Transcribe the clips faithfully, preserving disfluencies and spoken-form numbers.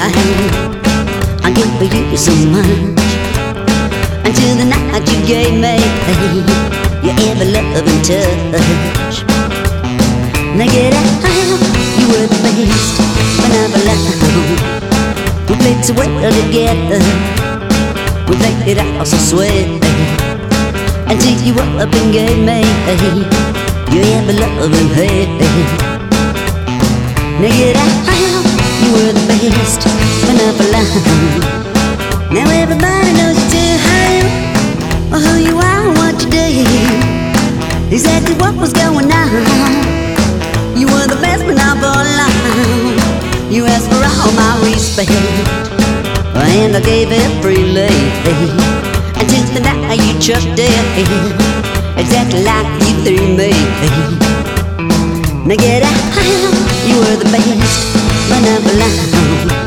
I gave you so much until the night you gave me your ever-loving touch. Now get out, you were the best when I belong. We played so well together, we played it out so sweet, until you up and gave me your ever-loving head. Now get out, you were the best when I belong. Now everybody knows you too, oh, who you are and what you do, exactly what was going on. You were the best when I belong. You asked for all my respect, and I gave it freely, until the night you chucked it, exactly like you threw me. Now get out, you were the best when I belong.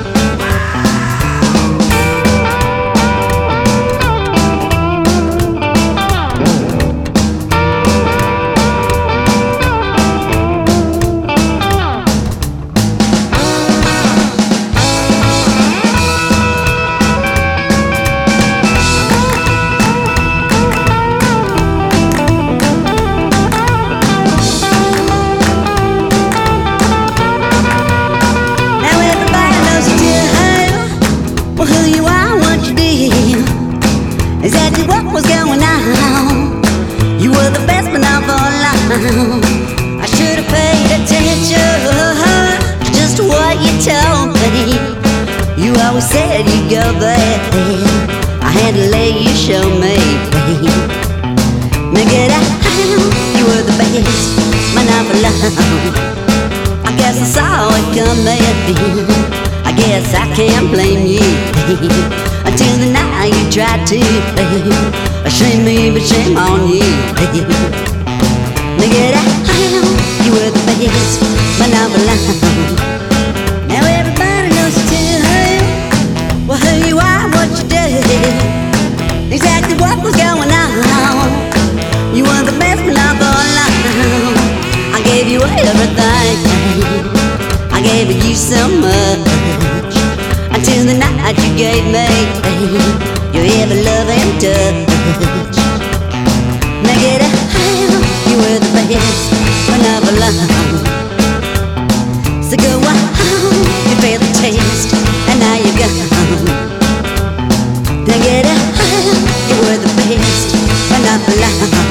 Exactly what was going on. You were the best when I belong. I should have paid attention to just what you told me. You always said you'd go there, I had to let you show me. Now get out, you were the best when I belong. I guess I saw it coming, I guess I can't blame you. Until the night you tried to shame me, but shame on you. Now get out, you were the best when I belong. Now everybody knows you too, well, who you are, what you do, exactly what was going on. You were the best when I belong. I gave you everything, I gave you so much, until the night you gave me your ever-loving touch. Now get out, you were the best when I belong. So go on, you failed the test, and now you're gone. Now get out, you were the best when I belong.